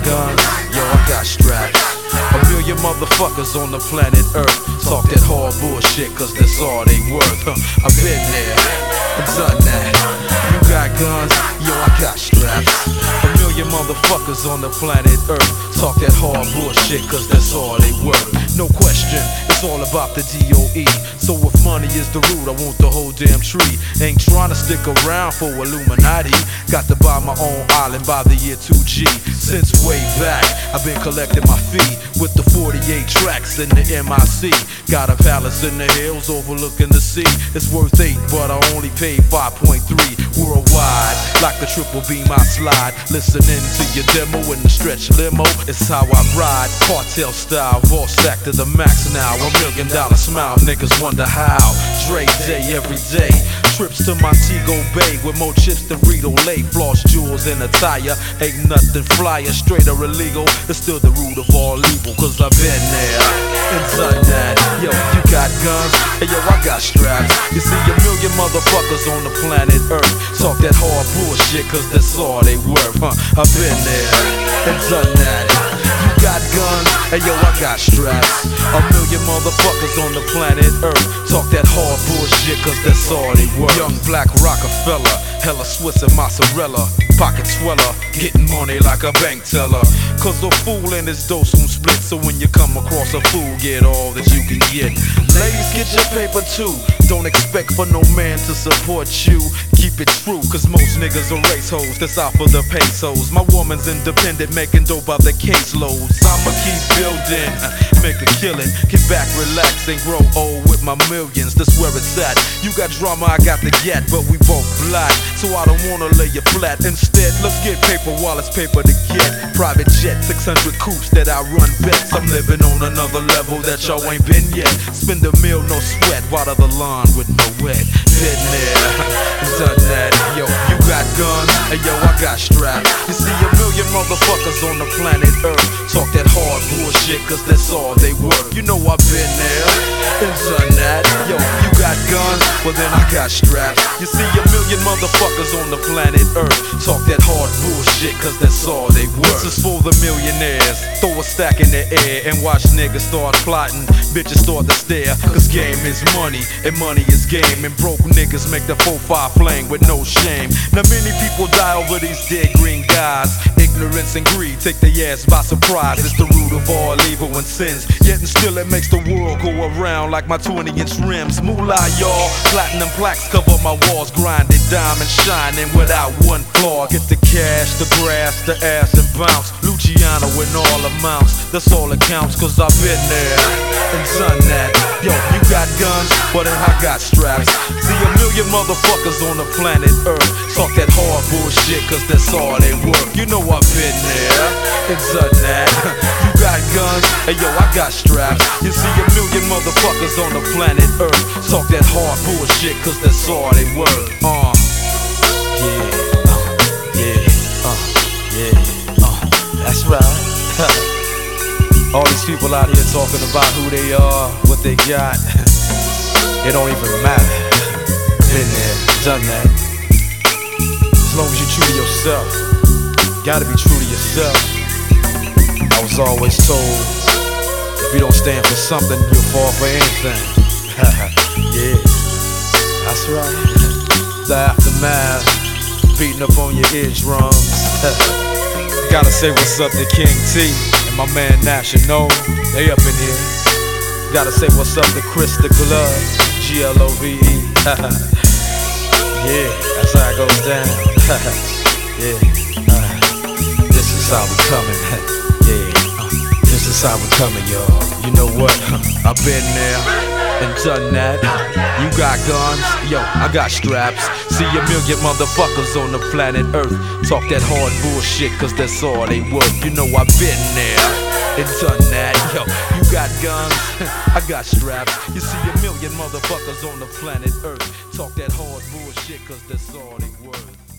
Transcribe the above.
guns, yo, I got straps. A million motherfuckers on the planet Earth talk that hard bullshit cause that's all they worth. I've been there, done that. You got guns, yo, I got straps. A million motherfuckers on the planet Earth talk that hard bullshit cause that's all they worth. No question, it's all about the DOE. So if money is the root, I want the whole damn tree. Ain't trying to stick around for Illuminati. Got to buy my own island by the year 2G. Since way back, I've been collecting my fee with the 48 tracks in the MIC. Got a palace in the hills overlooking the sea. It's worth 8, but I only paid 5.3 worldwide. Like the triple beam I slide, listening to your demo in the stretch limo. It's how I ride, cartel style, raw stack to the max now. $1 million smile, niggas wonder how. Dre day every day, trips to Montego Bay with more chips than Rito Lay. Floss jewels in a tire, ain't nothing flyer, straight or illegal. It's still the root of all evil, cause I've been there and done that. Yo, you got guns, and yo, I got straps. You see a million motherfuckers on the planet Earth talk that hard bullshit cause that's all they worth. I've been there and done that. You got guns, and yo, I got straps. A million motherfuckers on the planet Earth talk that hard bullshit cause that's all they worth. Young black Rockefeller, hella Swiss and mozzarella, pocket sweller, getting money like a bank teller. Cause a fool and his dough soon split. So when you come across a fool, get all that you can get. Ladies, get your paper too. Don't expect for no man to support you. Keep it true, cause most niggas are race hoes that's out for the pesos. My woman's independent, making dope by the caseloads. I'ma keep building, make a killing. Get back, relax, and grow old with my millions. That's where it's at. You got drama, I got the gat, but we both black, so I don't wanna lay you flat. Instead, let's get paper while it's paper to get. Private jet, 600 coops that I run bets. I'm living on another level that y'all ain't been yet. Spend a meal, no sweat, water the lawn with no wet. Been there, done that. Yo, you got guns, and yo, I got straps. You see a million motherfuckers on the planet Earth talk that hard bullshit cause that's all they worth. You know I've been there and done that. Yo, you got guns, well then I got straps. You see a million motherfuckers on the planet Earth talk that hard bullshit cause that's all they worth. This is for the millionaires. Throw a stack in the air and watch niggas start plotting. Bitches start to stare, cause game is money and money is game. And broke niggas make the 4-5 flame with no shame. Now many people die over these dead green guys. Ignorance and greed take their ass by surprise. It's the root of all evil and sins. Yet and still it makes the world go around like my 20-inch rims. Moolah, y'all, platinum plaques cover my walls. Grinded, diamond shining without one flaw. Get the cash, the grass, the ass and bounce. Luciano in all amounts, that's all that counts. Cause I've been there and done that. Yo, you got guns, but then I got straps. See a million motherfuckers on the planet Earth talk that hard bullshit cause that's all they worth. You know I've been there and done that. You got guns, and yo, I got straps. You see a million motherfuckers on the planet Earth talk that hard bullshit cause that's all they worth. That's right. All these people out here talking about who they are, what they got. It don't even matter. Been there, done that. As long as you're true to yourself, gotta be true to yourself. I was always told, if you don't stand for something, you'll fall for anything. Yeah, that's right. The aftermath, beating up on your eardrums. Gotta say what's up to King T and my man National, they up in here. Gotta say what's up to Chris the Glove, Glove. Yeah, that's how it goes down. Yeah, this is how we coming. Yeah, this is how we coming, y'all. You know what? I've been there and done that. You got guns, yo, I got straps. See a million motherfuckers on the planet Earth talk that hard bullshit cause that's all they worth. You know I've been there and done that. Yo, you got guns, I got straps. You see a million motherfuckers on the planet Earth talk that hard bullshit cause that's all they worth.